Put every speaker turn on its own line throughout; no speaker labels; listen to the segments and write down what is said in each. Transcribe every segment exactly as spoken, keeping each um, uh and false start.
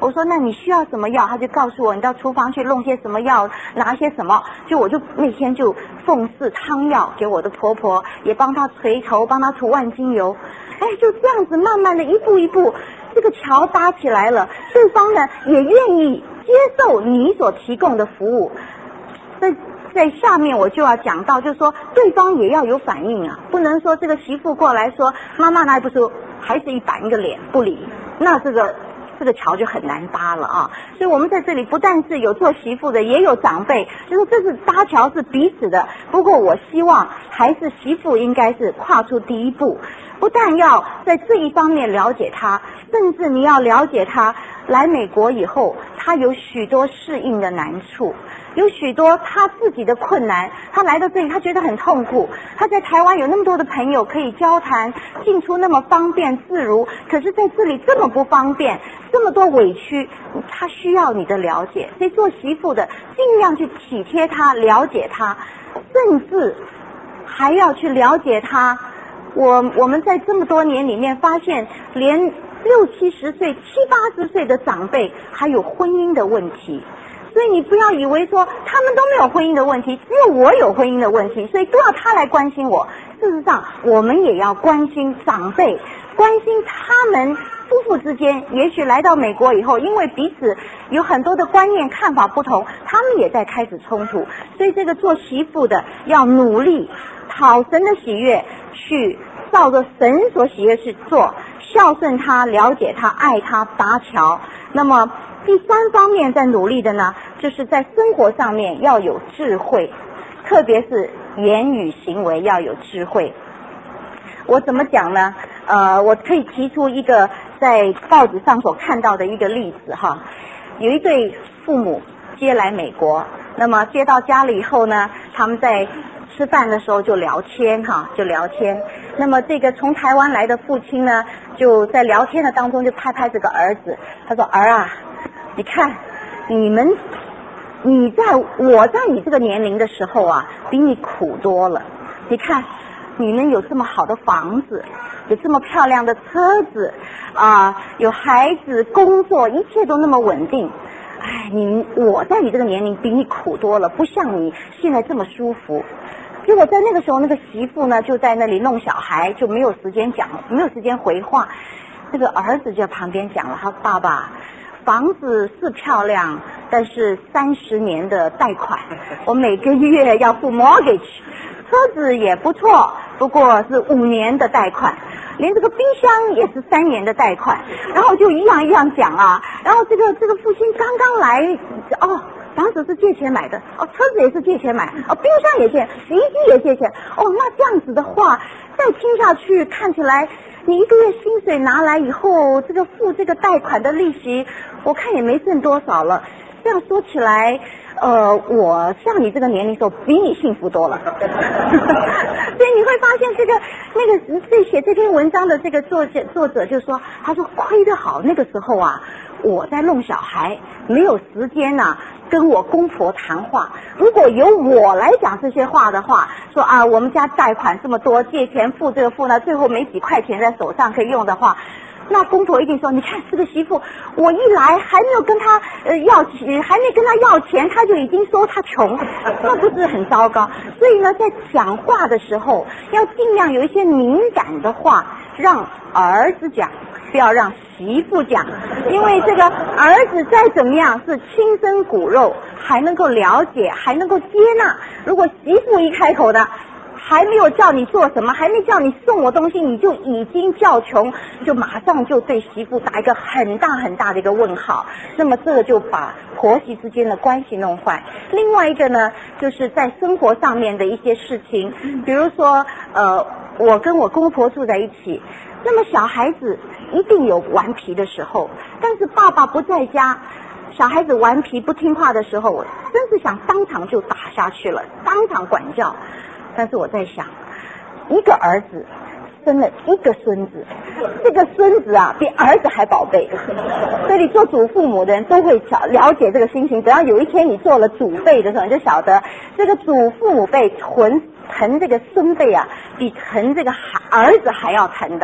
我说那你需要什么药？他就告诉我你到厨房去弄些什么药，拿些什么。就我就那天就奉侍汤药给我的婆婆，也帮她捶头，帮她涂万金油。哎，就这样子慢慢的一步一步，这个桥搭起来了，对方呢也愿意接受你所提供的服务。在在下面我就要讲到，就是说对方也要有反应啊，不能说这个媳妇过来说妈妈那不是还是一板一个脸不理，那这个这个桥就很难搭了啊。所以我们在这里不但是有做媳妇的，也有长辈，就是这是搭桥是彼此的。不过我希望还是媳妇应该是跨出第一步，不但要在这一方面了解他，甚至你要了解他来美国以后他有许多适应的难处，有许多他自己的困难，他来到这里他觉得很痛苦，他在台湾有那么多的朋友可以交谈，进出那么方便自如，可是在这里这么不方便，这么多委屈，他需要你的了解。所以做媳妇的尽量去体贴他，了解他，甚至还要去了解他。我我们在这么多年里面发现，连六七十岁七八十岁的长辈还有婚姻的问题。所以你不要以为说他们都没有婚姻的问题，只有我有婚姻的问题，所以都要他来关心我。事实上我们也要关心长辈，关心他们夫妇之间，也许来到美国以后，因为彼此有很多的观念看法不同，他们也在开始冲突。所以这个做媳妇的要努力讨神的喜悦，去照着神所喜悦去做，孝顺他，了解他，爱他，搭桥。那么第三方面在努力的呢，就是在生活上面要有智慧，特别是言语行为要有智慧。我怎么讲呢？呃，我可以提出一个在报纸上所看到的一个例子哈。有一对父母接来美国，那么接到家里以后呢，他们在吃饭的时候就聊天哈，就聊天。那么这个从台湾来的父亲呢，就在聊天的当中就拍拍这个儿子，他说：“儿啊，你看，你们，你在我在你这个年龄的时候啊，比你苦多了。你看，你们有这么好的房子，有这么漂亮的车子，啊，有孩子，工作，一切都那么稳定。哎，你我在你这个年龄比你苦多了，不像你现在这么舒服。”结果在那个时候，那个媳妇呢就在那里弄小孩，就没有时间讲，没有时间回话。这个儿子就在旁边讲了，他说：“爸爸，房子是漂亮，但是三十年的贷款，我每个月要付 mortgage， 车子也不错，不过是五年的贷款，连这个冰箱也是三年的贷款。”然后就一样一样讲啊，然后这个这个父亲刚刚来，哦，房子是借钱买的，哦，车子也是借钱买，哦，冰箱也借，洗衣机也借钱，哦，那这样子的话，再听下去，看起来你一个月薪水拿来以后，这个付这个贷款的利息，我看也没剩多少了。这样说起来，呃，我像你这个年龄时候比你幸福多了。所以你会发现，这个那个这写这篇文章的这个作者作者就说，他说亏得好，那个时候啊，我在弄小孩，没有时间啊跟我公婆谈话。如果由我来讲这些话的话，说啊，我们家贷款这么多，借钱付这个付那，最后没几块钱在手上可以用的话，那公婆一定说，你看这个媳妇，我一来还没有跟他呃要钱，还没跟他要钱，他就已经说他穷，那不是很糟糕？所以呢，在讲话的时候要尽量有一些敏感的话让儿子讲，不要让媳妇讲，因为这个儿子再怎么样是亲生骨肉，还能够了解，还能够接纳。如果媳妇一开口的，还没有叫你做什么，还没叫你送我东西，你就已经叫穷，就马上就对媳妇打一个很大很大的一个问号。那么这个就把婆媳之间的关系弄坏。另外一个呢，就是在生活上面的一些事情，比如说呃，我跟我公婆住在一起，那么小孩子一定有顽皮的时候，但是爸爸不在家，小孩子顽皮不听话的时候，我真是想当场就打下去了，当场管教。但是我在想，一个儿子生了一个孙子，这个孙子啊比儿子还宝贝，所以你做祖父母的人都会了解这个心情。等到有一天你做了祖辈的时候，你就晓得这个祖父母辈疼疼这个孙辈啊，比疼这个儿子还要疼的。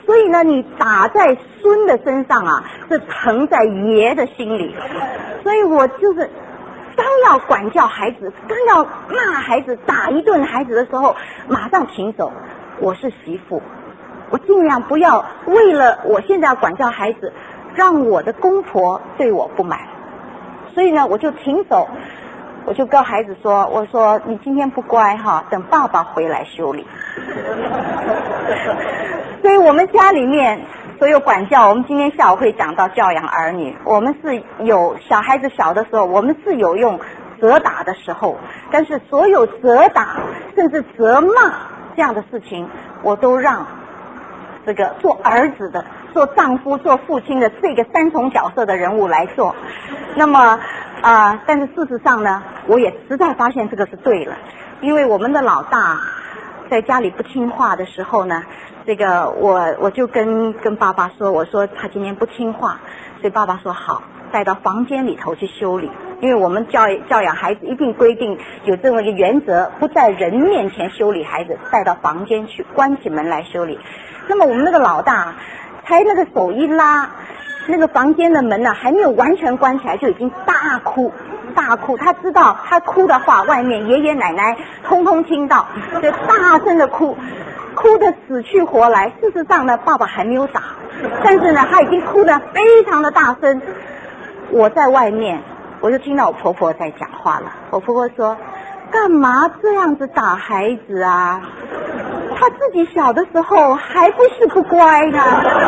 所以呢，你打在孙的身上啊，是疼在爷的心里。所以我就是刚要管教孩子，刚要骂孩子，打一顿孩子的时候，马上停手。我是媳妇，我尽量不要为了我现在要管教孩子，让我的公婆对我不满。所以呢，我就停手，我就跟孩子说，我说你今天不乖哈，等爸爸回来修理。所以我们家里面所有管教，我们今天下午会讲到教养儿女，我们是有小孩子小的时候，我们是有用责打的时候，但是所有责打甚至责骂这样的事情，我都让这个做儿子的、做丈夫、做父亲的这个三重角色的人物来做。那么啊、呃，但是事实上呢，我也实在发现这个是对了，因为我们的老大在家里不听话的时候呢，这个我我就跟跟爸爸说，我说他今天不听话，所以爸爸说好，带到房间里头去修理。因为我们教教养孩子一定规定有这么一个原则，不在人面前修理孩子，带到房间去，关起门来修理。那么我们那个老大才那个手一拉，那个房间的门呢、啊、还没有完全关起来，就已经大哭大哭。他知道他哭的话，外面爷爷奶奶通通听到，就大声的哭，哭得死去活来。事实上呢，爸爸还没有打，但是呢，他已经哭得非常的大声。我在外面，我就听到我婆婆在讲话了。我婆婆说：“干嘛这样子打孩子啊？他自己小的时候还不是不乖呢。”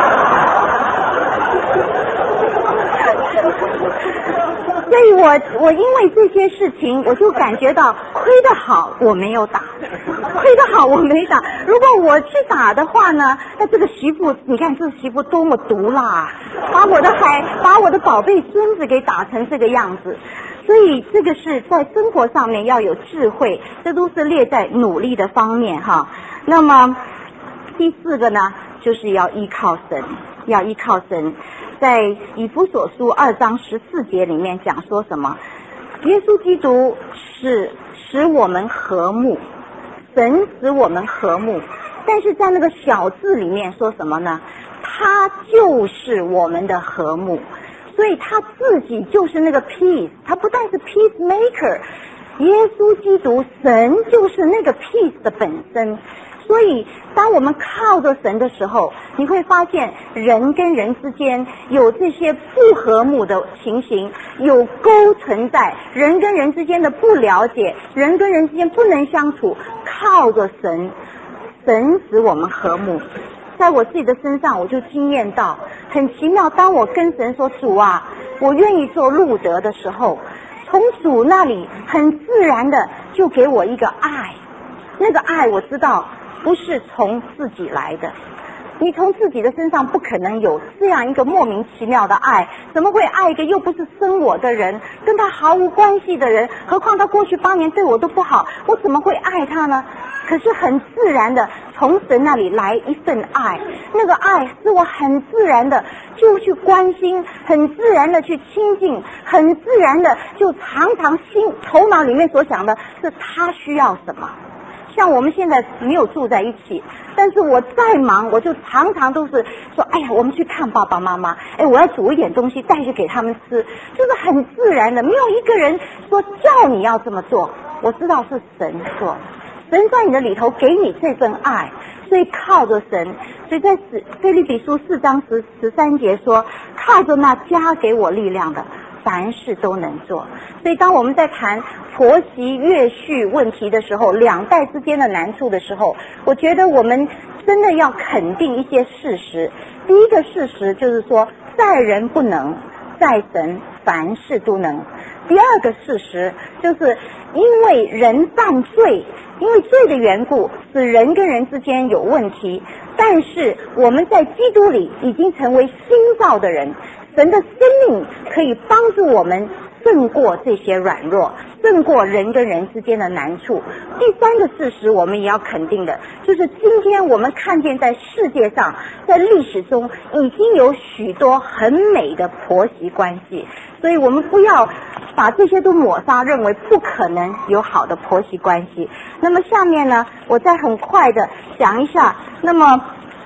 所以我我因为这些事情，我就感觉到亏得好我没有打，亏得好我没打。如果我去打的话呢，那这个媳妇，你看这个媳妇多么毒辣，把我的孩把我的宝贝孙子给打成这个样子。所以这个是在生活上面要有智慧，这都是列在努力的方面哈。那么第四个呢，就是要依靠神，要依靠神。在以弗所书二章十四节里面讲说什么？耶稣基督是使我们和睦，神使我们和睦。但是在那个小字里面说什么呢？他就是我们的和睦，所以他自己就是那个 peace， 他不但是 peacemaker， 耶稣基督神就是那个 peace 的本身。所以当我们靠着神的时候，你会发现人跟人之间有这些不和睦的情形，有沟存在，人跟人之间的不了解，人跟人之间不能相处，靠着神，神使我们和睦。在我自己的身上我就经验到很奇妙，当我跟神说主啊，我愿意做路德的时候，从主那里很自然的就给我一个爱，那个爱我知道不是从自己来的，你从自己的身上不可能有这样一个莫名其妙的爱，怎么会爱一个又不是生我的人，跟他毫无关系的人，何况他过去八年对我都不好，我怎么会爱他呢？可是很自然的从神那里来一份爱，那个爱是我很自然的就去关心，很自然的去亲近，很自然的就常常心头脑里面所想的是他需要什么。像我们现在没有住在一起，但是我再忙，我就常常都是说，哎呀，我们去看爸爸妈妈，哎，我要煮一点东西带去给他们吃，就是很自然的，没有一个人说叫你要这么做，我知道是神做，神在你的里头给你这份爱，所以靠着神。所以在腓立比书四章十十三节说，靠着那加给我力量的，凡事都能做。所以当我们在谈婆媳岳婿问题的时候，两代之间的难处的时候，我觉得我们真的要肯定一些事实。第一个事实就是说，在人不能，在神凡事都能。第二个事实就是因为人犯罪，因为罪的缘故，使人跟人之间有问题，但是我们在基督里已经成为新造的人，神的生命可以帮助我们胜过这些软弱，胜过人跟人之间的难处。第三个事实我们也要肯定的，就是今天我们看见在世界上，在历史中已经有许多很美的婆媳关系，所以我们不要把这些都抹杀，认为不可能有好的婆媳关系。那么下面呢，我再很快的讲一下，那么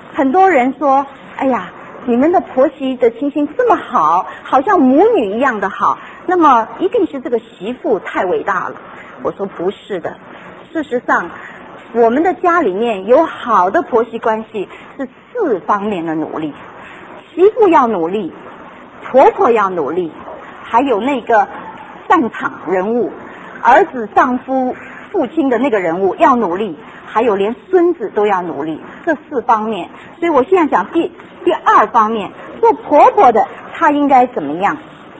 很多人说，哎呀，你们的婆媳的情形这么好，好像母女一样的好，那么一定是这个媳妇太伟大了。我说不是的，事实上我们的家里面有好的婆媳关系是四方面的努力，媳妇要努力，婆婆要努力，还有那个战场人物，儿子、丈夫、父亲的那个人物要努力，还有连孙子都要努力，这四方面。所以我现在讲第第二方面，做婆婆的她应该怎么样？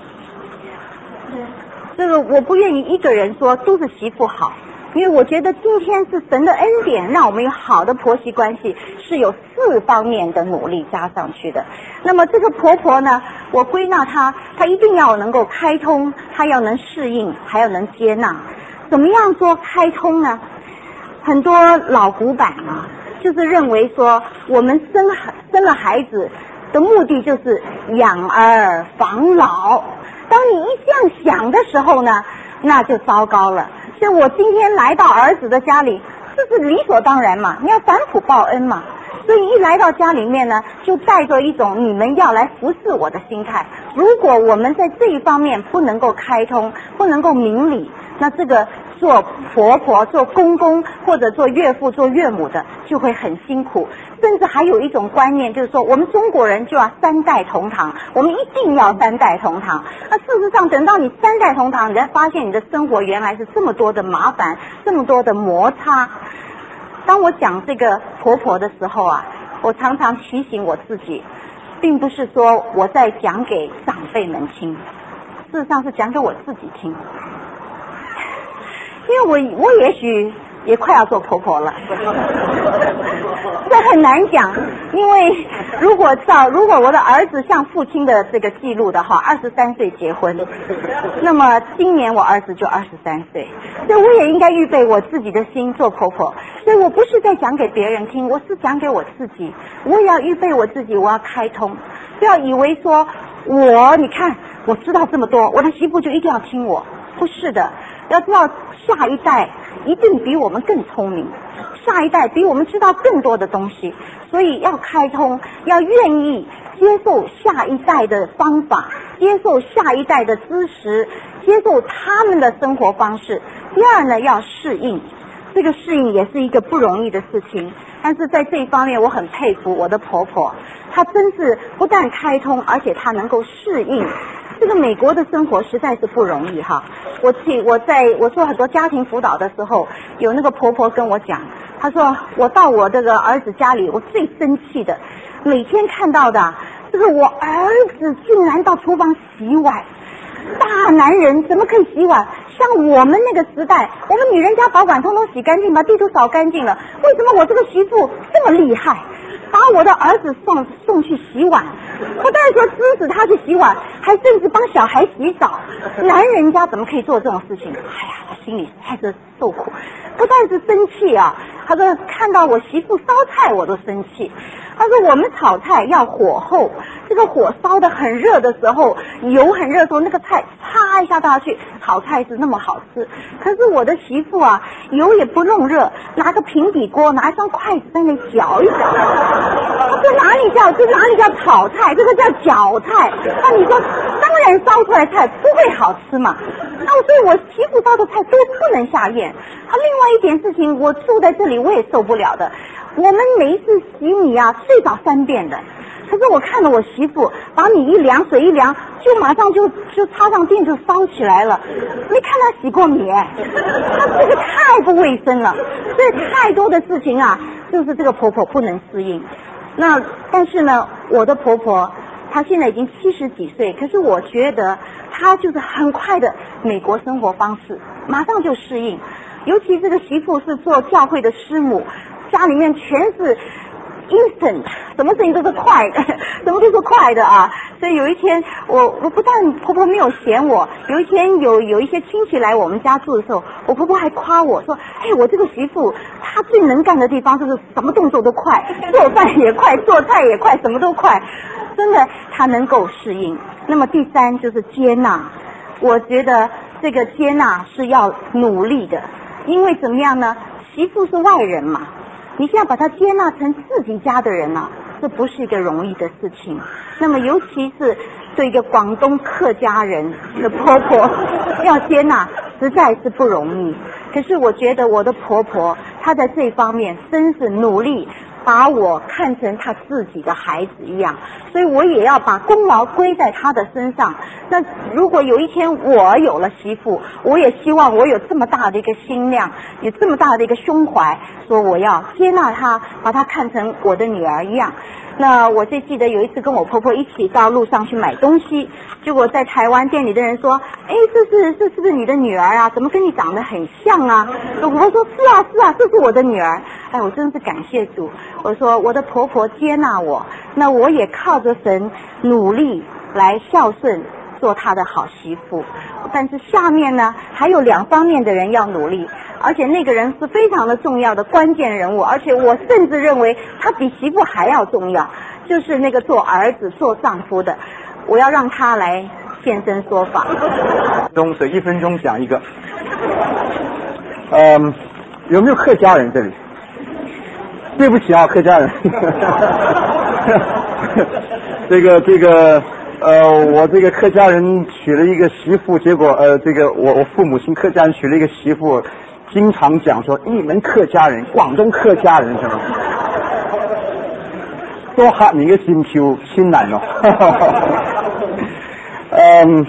这个我不愿意一个人说都是媳妇好，因为我觉得今天是神的恩典，让我们有好的婆媳关系，是有四方面的努力加上去的。那么这个婆婆呢，我归纳她，她一定要能够开通，她要能适应，还要能接纳。怎么样做开通呢？很多老古板啊，就是认为说我们生生了孩子的目的就是养儿防老。当你一这样想的时候呢，那就糟糕了。所以我今天来到儿子的家里，这是理所当然嘛，你要反哺报恩嘛。所以一来到家里面呢，就带着一种你们要来服侍我的心态。如果我们在这一方面不能够开通，不能够明理，那这个做婆婆、做公公或者做岳父、做岳母的就会很辛苦。甚至还有一种观念，就是说我们中国人就要三代同堂，我们一定要三代同堂。那事实上等到你三代同堂，你才发现你的生活原来是这么多的麻烦，这么多的摩擦。当我讲这个婆婆的时候啊，我常常提醒我自己，并不是说我在讲给长辈们听，事实上是讲给我自己听。因为我我也许也快要做婆婆了，这很难讲。因为如果照如果我的儿子像父亲的这个记录的话，二十三岁结婚，那么今年我儿子就二十三岁，所以我也应该预备我自己的心做婆婆。所以我不是在讲给别人听，我是讲给我自己，我也要预备我自己，我要开通。不要以为说我你看我知道这么多，我的媳妇就一定要听我，不是的。要知道下一代一定比我们更聪明，下一代比我们知道更多的东西，所以要开通，要愿意接受下一代的方法，接受下一代的知识，接受他们的生活方式。第二呢，要适应，这个适应也是一个不容易的事情，但是在这一方面我很佩服我的婆婆，她真是不但开通，而且她能够适应。这个美国的生活实在是不容易哈。我去我在我做很多家庭辅导的时候，有那个婆婆跟我讲，她说我到我这个儿子家里，我最生气的，每天看到的这个我儿子竟然到厨房洗碗，大男人怎么可以洗碗？像我们那个时代，我们女人家把碗通通洗干净，把地都扫干净了，为什么我这个媳妇这么厉害，把我的儿子送送去洗碗？不但说支持他去洗碗，还甚至帮小孩洗澡。男人家怎么可以做这种事情？哎呀，他心里太是受苦，不但是生气啊，他说看到我媳妇烧菜我都生气。他说我们炒菜要火候，这个火烧得很热的时候，油很热的时候，那个菜啪一下倒下去，炒菜是那么好吃。可是我的媳妇啊，油也不弄热，拿个平底锅，拿一双筷子在那里搅一搅。这哪里叫这哪里叫炒菜，这个叫搅菜。那你说当然烧出来菜不会好吃嘛。那所以我媳妇烧的菜都不能下咽。他另外一点事情，我住在这里我也受不了的，我们每一次洗米啊最少三遍的，可是我看到我媳妇把米一凉，水一凉，就马上就就插上电就烧起来了。没看她洗过米哎，她这个太不卫生了。所以太多的事情啊，就是这个婆婆不能适应。那但是呢，我的婆婆她现在已经七十几岁，可是我觉得她就是很快的美国生活方式，马上就适应。尤其这个媳妇是做教会的师母，家里面全是instant， 什么事情都是快的，什么都是快的啊！所以有一天，我我不但婆婆没有嫌我，有一天有有一些亲戚来我们家住的时候，我婆婆还夸我说：“哎，我这个媳妇她最能干的地方就是什么动作都快，做饭也快，做菜也快，什么都快。”真的，她能够适应。那么第三就是接纳，我觉得这个接纳是要努力的，因为怎么样呢？媳妇是外人嘛。你现在把他接纳成自己家的人啊， 这不是一个容易的事情。那么尤其是对一个广东客家人的婆婆要接纳，实在是不容易。可是我觉得我的婆婆她在这方面真是努力，把我看成她自己的孩子一样，所以我也要把功劳归在她的身上。那如果有一天我有了媳妇，我也希望我有这么大的一个心量，有这么大的一个胸怀，说我要接纳她，把她看成我的女儿一样。那我最记得有一次跟我婆婆一起到路上去买东西，结果在台湾店里的人说，哎，这是这是不是你的女儿啊？怎么跟你长得很像啊？我婆婆说是啊是啊，这是我的女儿。哎，我真是感谢主，我说我的婆婆接纳我，那我也靠着神努力来孝顺，做她的好媳妇。但是下面呢还有两方面的人要努力，而且那个人是非常的重要的关键人物，而且我甚至认为他比媳妇还要重要，就是那个做儿子做丈夫的，我要让他来现身说法。
中所以一分钟讲一个。嗯，有没有客家人这里？对不起啊，客家人。这个这个呃，我这个客家人娶了一个媳妇，结果呃，这个我我父母亲客家人娶了一个媳妇，经常讲说你们客家人，广东客家人是吗？多吓你个心跳心难哦。嗯，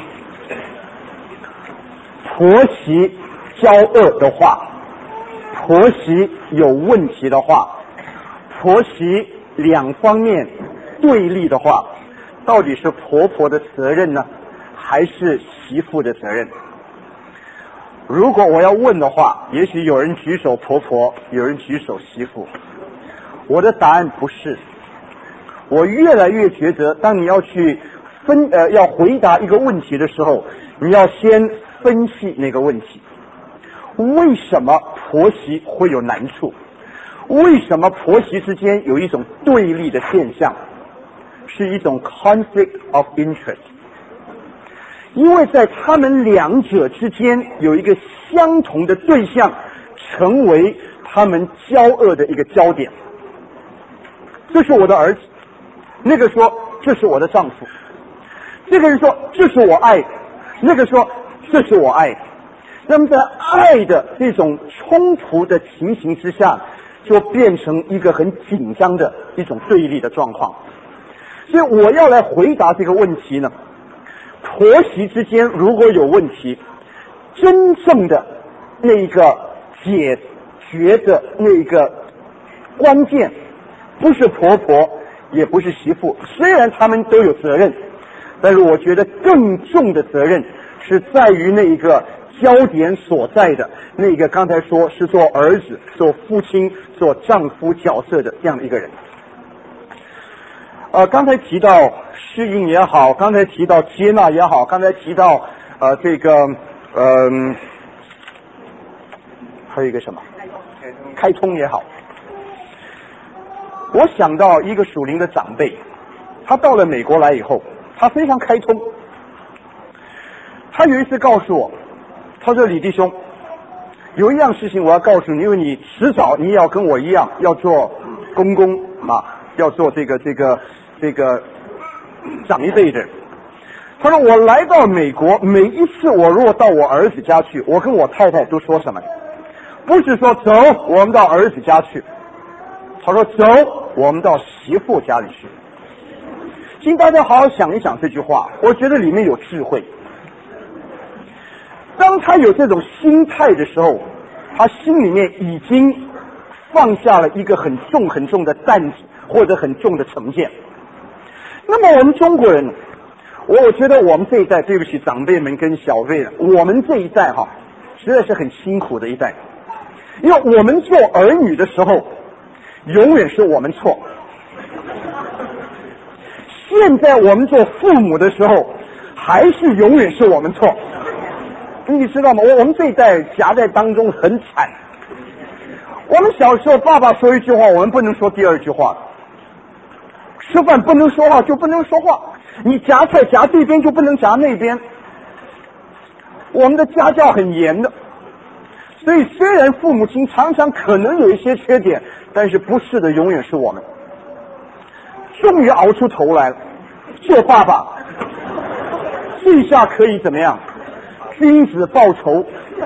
婆媳交恶的话，婆媳有问题的话，婆媳两方面对立的话，到底是婆婆的责任呢，还是媳妇的责任？如果我要问的话，也许有人举手婆婆，有人举手媳妇。我的答案不是。我越来越觉得，当你要去分呃要回答一个问题的时候，你要先分析那个问题。为什么婆媳会有难处？为什么婆媳之间有一种对立的现象？是一种 conflict of interest。因为在他们两者之间有一个相同的对象，成为他们交恶的一个焦点。这是我的儿子，那个说这是我的丈夫，这个人说这是我爱的，那个说这是我爱的。那么在爱的这种冲突的情形之下，就变成一个很紧张的一种对立的状况。所以我要来回答这个问题呢，婆媳之间如果有问题，真正的那个解决的那个关键不是婆婆，也不是媳妇，虽然他们都有责任，但是我觉得更重的责任是在于那个焦点所在的那个刚才说是做儿子、做父亲、做丈夫角色的这样的一个人。呃，刚才提到适应也好，刚才提到接纳也好，刚才提到呃这个嗯、呃，还有一个什么开通也好，我想到一个属灵的长辈，他到了美国来以后，他非常开通。他有一次告诉我，他说李弟兄，有一样事情我要告诉你，因为你迟早你也要跟我一样要做公公啊，要做这个这个这个长一辈的人。他说我来到美国，每一次我如果到我儿子家去，我跟我太太都说什么？不是说走我们到儿子家去，他说走我们到媳妇家里去。请大家好好想一想这句话，我觉得里面有智慧。当他有这种心态的时候，他心里面已经放下了一个很重很重的担子，或者很重的成见。那么我们中国人，我我觉得我们这一代，对不起长辈们跟小辈们，我们这一代哈，实在是很辛苦的一代。因为我们做儿女的时候，永远是我们错。现在我们做父母的时候，还是永远是我们错。你知道吗？我我们这一代夹在当中很惨。我们小时候，爸爸说一句话，我们不能说第二句话。吃饭不能说话就不能说话，你夹菜夹这边就不能夹那边。我们的家教很严的，所以虽然父母亲常常可能有一些缺点，但是不是的永远是我们。 终于熬出头来了，做爸爸，这下可以怎么样？君子报仇，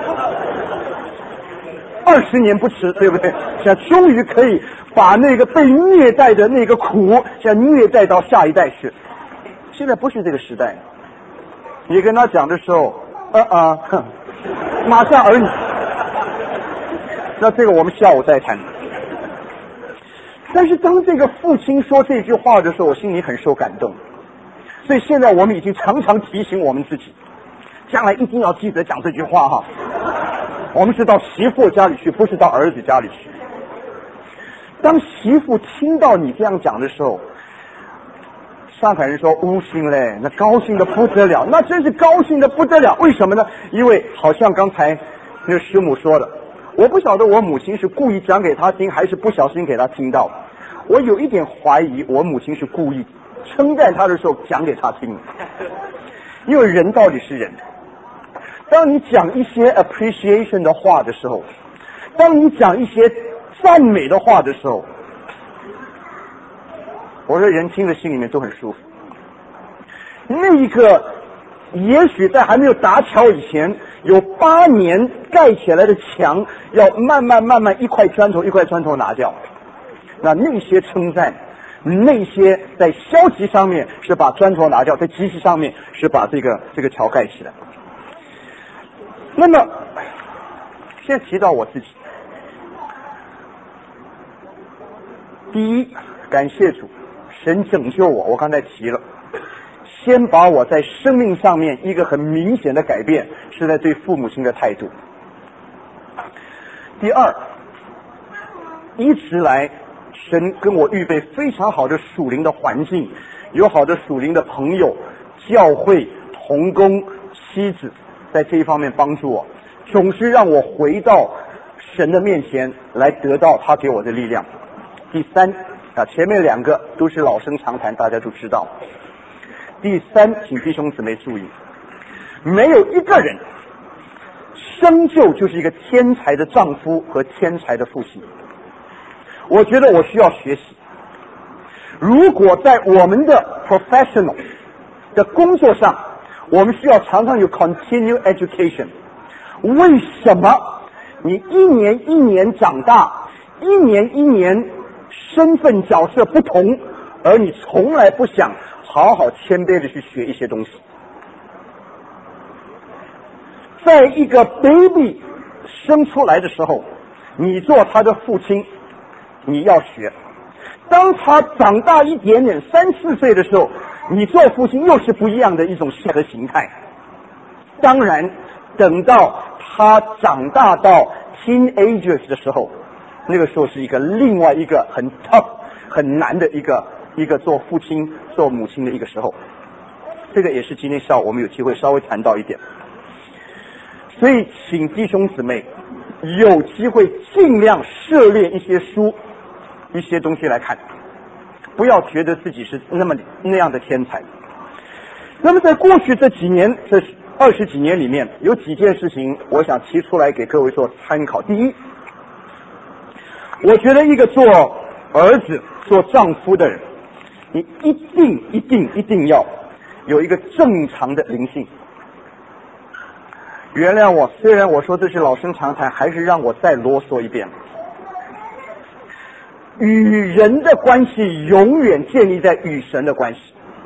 二十年不迟，对不对？现在终于可以把那个被虐待的那个苦，现在虐待到下一代去。现在不是这个时代，你跟他讲的时候，呃呃，哼，马上儿女。那这个我们下午再谈。但是当这个父亲说这句话的时候，我心里很受感动。所以现在我们已经常常提醒我们自己，将来一定要记得讲这句话哈。我们是到媳妇家里去，不是到儿子家里去。当媳妇听到你这样讲的时候，上海人说乌心嘞，那高兴的不得了，那真是高兴的不得了。为什么呢？因为好像刚才那个师母说的，我不晓得我母亲是故意讲给他听，还是不小心给他听到。我有一点怀疑，我母亲是故意称赞他的时候讲给他听。因为人到底是人，当你讲一些 appreciation 的话的时候，当你讲一些赞美的话的时候，我说人听了心里面都很舒服。那一个也许在还没有搭桥以前，有八年盖起来的墙，要慢慢慢慢一块砖头一块砖头拿掉。那那些称赞，那些在消极上面是把砖头拿掉，在积极上面是把这个这个桥盖起来。那么现在提到我自己，第一，感谢主，神拯救我，我刚才提了，先把我在生命上面一个很明显的改变是在对父母亲的态度。第二，一直来神跟我预备非常好的属灵的环境，有好的属灵的朋友、教会、同工、妻子，在这一方面帮助我，总是让我回到神的面前来得到他给我的力量。第三啊，前面两个都是老生常谈，大家都知道。第三，请弟兄姊妹注意，没有一个人生就就是一个天才的丈夫和天才的父亲。我觉得我需要学习。如果在我们的 professional 的工作上，我们需要常常有 continue education。为什么你一年一年长大，一年一年身份角色不同，而你从来不想好好谦卑的去学一些东西？在一个 baby 生出来的时候，你做他的父亲，你要学。当他长大一点点，三四岁的时候，你做父亲又是不一样的一种和形态。当然，等到他长大到 teenagers 的时候，那个时候是一个另外一个很 tough 很难的一个一个做父亲做母亲的一个时候。这个也是今天下午我们有机会稍微谈到一点。所以请弟兄姊妹有机会尽量涉猎一些书一些东西来看，不要觉得自己是那么那样的天才。那么在过去这几年这二十几年里面，有几件事情我想提出来给各位做参考。第一，我觉得一个做儿子做丈夫的人，你一定一定一定要有一个正常的灵性。原谅我，虽然我说这是老生常谈，还是让我再啰嗦一遍。与人的关系永远建立在与神的关系，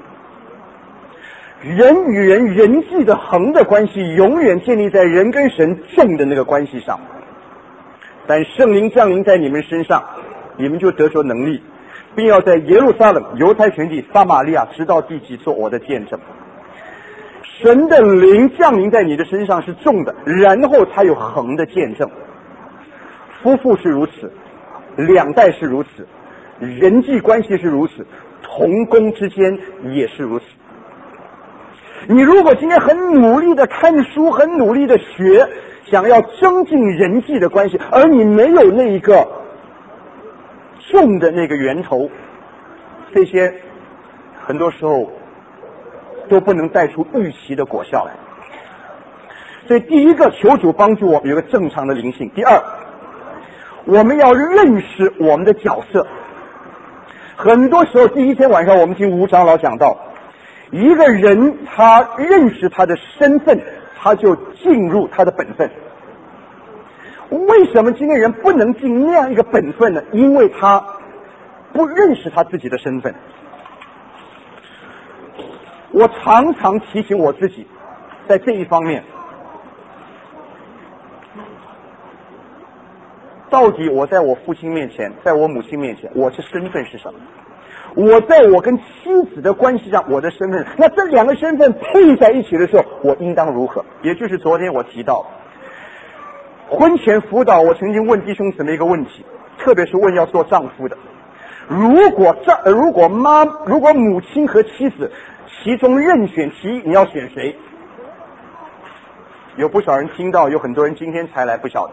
人与人人际的横的关系永远建立在人跟神正的那个关系上。但圣灵降临在你们身上，你们就得着能力，并要在耶路撒冷、犹太全地、撒玛利亚直到地极做我的见证。神的灵降临在你的身上是重的，然后才有横的见证。夫妇是如此，两代是如此，人际关系是如此，同工之间也是如此。你如果今天很努力的看书，很努力的学，想要增进人际的关系，而你没有那一个重的那个源头，这些很多时候都不能带出预期的果效来。所以第一个，求主帮助我们有个正常的灵性。第二，我们要认识我们的角色。 很多时候，第一天晚上我们听吴长老讲到，一个人他认识他的身份，他就进入他的本分。为什么今天人不能进那样一个本分呢？因为他不认识他自己的身份。我常常提醒我自己，在这一方面，到底我在我父亲面前，在我母亲面前，我的身份是什么？我在我跟妻子的关系上，我的身份，那这两个身份配在一起的时候，我应当如何？也就是昨天我提到婚前辅导，我曾经问弟兄姊妹一个问题，特别是问要做丈夫的，如果丈如果妈如果母亲和妻子其中任选其一，你要选谁？有不少人听到，有很多人今天才来不晓得。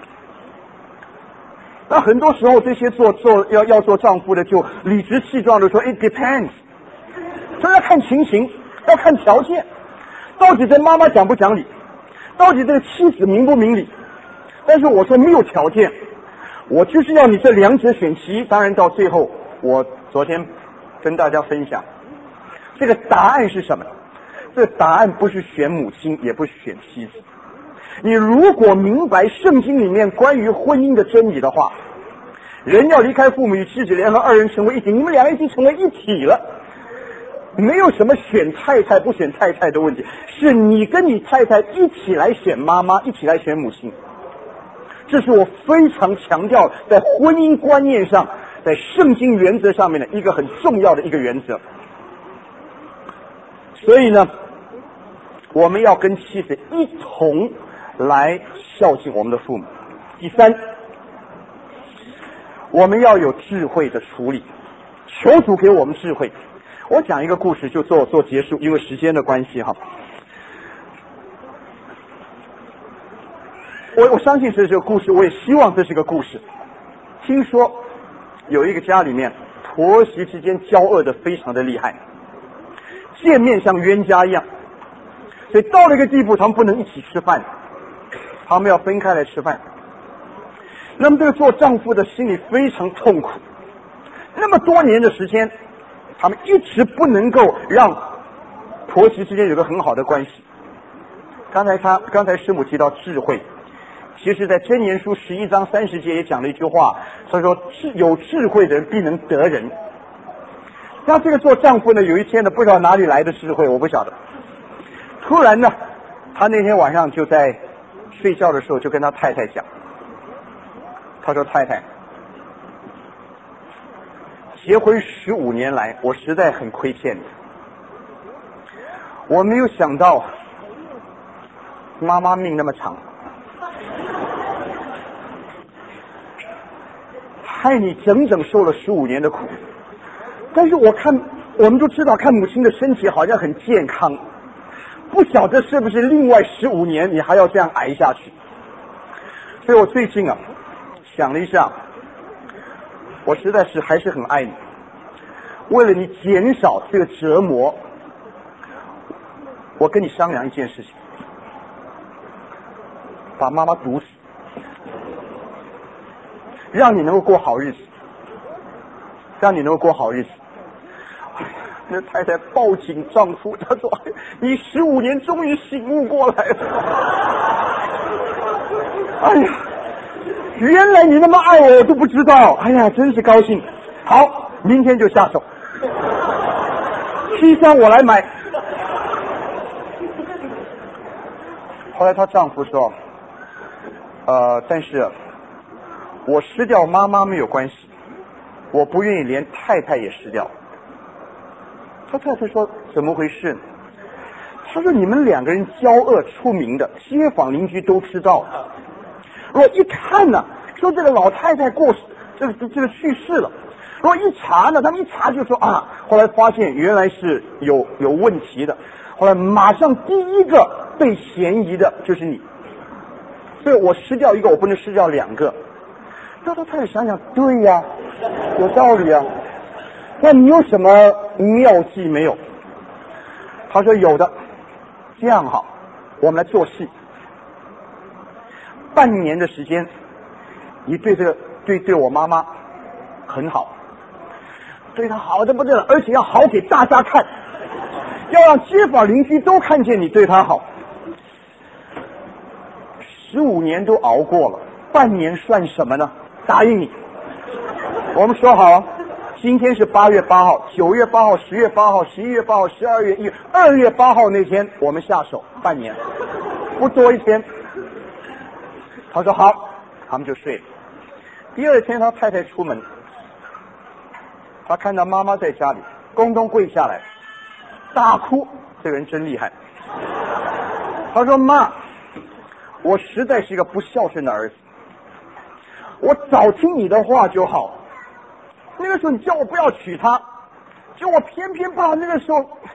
那很多时候，这些做做要要做丈夫的就理直气壮的说 ，It depends， 这要看情形，要看条件，到底这妈妈讲不讲理，到底这个妻子明不明理？但是我说没有条件，我就是要你这两者选其一。当然到最后，我昨天跟大家分享，这个答案是什么？这个答案不是选母亲，也不是选妻子。你如果明白圣经里面关于婚姻的真理的话，人要离开父母与妻子联合，二人成为一体，你们两个已经成为一体了，没有什么选太太不选太太的问题，是你跟你太太一起来选妈妈，一起来选母亲。这是我非常强调在婚姻观念上，在圣经原则上面的一个很重要的一个原则。所以呢，我们要跟妻子一同来孝敬我们的父母。第三，我们要有智慧的处理，求主给我们智慧。我讲一个故事就做做结束，因为时间的关系哈。我我相信这是个故事，我也希望这是个故事。听说有一个家里面婆媳之间交恶的非常的厉害，见面像冤家一样，所以到了一个地步，他们不能一起吃饭，他们要分开来吃饭。那么这个做丈夫的心里非常痛苦，那么多年的时间，他们一直不能够让婆媳之间有个很好的关系。刚才他刚才师母提到智慧，其实在箴言书十一章三十节也讲了一句话，他说有智慧的人必能得人。那这个做丈夫呢，有一天呢，不知道哪里来的智慧，我不晓得。突然呢，他那天晚上就在睡觉的时候就跟他太太讲，他说：“太太，结婚十五年来，我实在很亏欠你。我没有想到妈妈命那么长，害你整整受了十五年的苦。但是我看，我们都知道，看母亲的身体好像很健康，不晓得是不是另外十五年你还要这样挨下去。所以我最近啊想了一下，我实在是还是很爱你，为了你减少这个折磨，我跟你商量一件事情，把妈妈毒死，让你能够过好日子，让你能够过好日子。”那太太抱紧丈夫，她说：“你十五年终于醒悟过来了。哎呀，原来你那么爱我，我都不知道。哎呀，真是高兴。好，明天就下手，披衫我来买。”后来她丈夫说：“呃，但是我失掉妈妈没有关系，我不愿意连太太也失掉。”他太太说：“怎么回事？”他说：“你们两个人交恶出名的，街坊邻居都知道。我一看呢，说这个老太太过世，这个这个去世了。然后一查呢，他们一查就说啊，后来发现原来是有有问题的。后来马上第一个被嫌疑的就是你，所以我失掉一个，我不能失掉两个。”那他太太想想，对呀，有道理啊。那你有什么妙计没有？他说有的。这样好，我们来做戏。半年的时间，你对这个对对我妈妈很好， 对他好的不得了，而且要好给大家看，要让街坊邻居都看见你对他好。十五年都熬过了，半年算什么呢？答应你，我们说好，今天是八月八号、九月八号、十月八号、十一月八号、十二月一、二月八号那天我们下手，半年，不多一天。他说好，他们就睡了。第二天他太太出门，他看到妈妈在家里，咣咚跪下来，大哭。这个人真厉害。他说妈，我实在是一个不孝顺的儿子，我早听你的话就好。那个时候你叫我不要娶她，就我偏偏怕那个时候